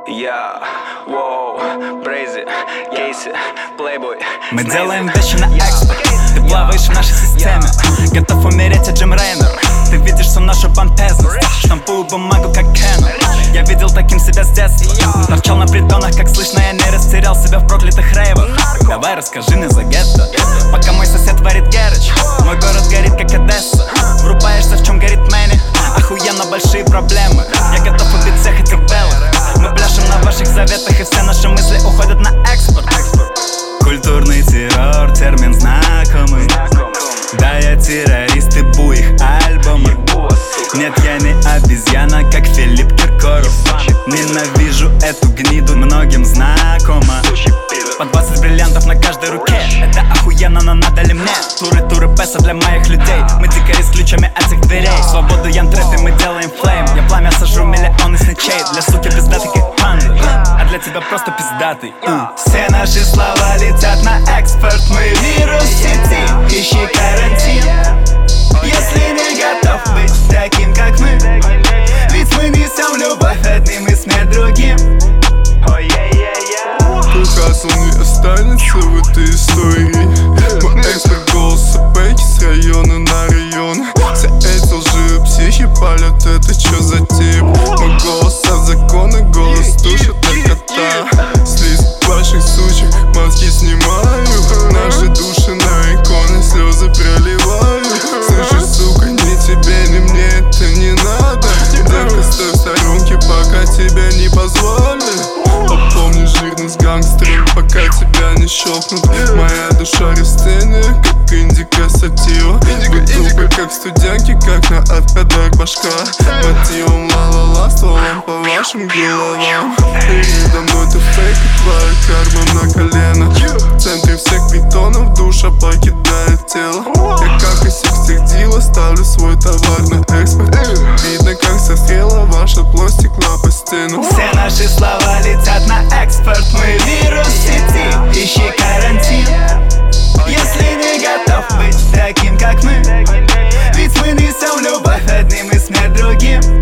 Я, воу, Брейзи, Кейси, Плейбой. Мы делаем вещи на экспорт. Ты плаваешь в нашей системе, готов умереть, Джим Рейнер. Ты видишь всю нашу помпезность, штампую бумагу, как Кэнон. Я видел таким себя с детства, торчал на притонах, как слышно, я не растерял себя в проклятых рейвах. Давай расскажи мне за гетто, пока мой сосед варит герыч. Мой город горит, как Одесса. Врубаешься, в чем горит Мэнни. Охуенно большие проблемы, я готов убить всех этих белых. Мы пляшем на ваших заветах, и все наши мысли уходят на экспорт. Культурный террор, термин знакомый. Да, я террорист, и бу их альбомы. Нет, я не обезьяна, как Филипп Киркоров. Ненавижу эту гниду, многим знакома. По 20 бриллиантов на каждой руке. Это охуенно, но надо ли мне? Туры песа для моих людей. Мы дикари с ключами от этих дверей. Свободу янтреты, мы делаем флейм. Я пламя сажу миллионы сничей. Для суки пиздатый как панда, а для тебя просто пиздатый. Все наши слова летят на экспорт. Мы вирус в сети, ищи карантин. Если не готов быть таким, как мы, ведь мы несем любовь одним и смерть другим. Хасл не останется в этой истории. Мой экспорт голоса бэки с района на район. Все эти лживые психи палят, это чё за тип? Мой голос от закона, голос душит на кота. Слизь ваших сучек, маски снимаю. Наши души на иконы, слезы проливаю. Слышишь, сука, ни тебе, ни мне это не надо. Девка, стой в сторонке, пока тебя не позвали. Помни жирность гангстеров, пока тебя не щелкнут. Моя душа растение, как индика сатива. Вы тупы, как студентки, как на отходах башка. Мотивом ла-ла-ла, стволом по вашим головам. Передо мной ты фейк, и твоя карма на колено. В центре всех бетонов душа покидает тело. Я как и всех дела ставлю свой товар на экспорт. Видно, как сострела ваша плоть стекла по стену. Все наши слова летят на экспорт. Мы вирус в сети, ищи карантин. Если не готов быть таким, как мы, ведь мы несем любовь одним и смерть другим.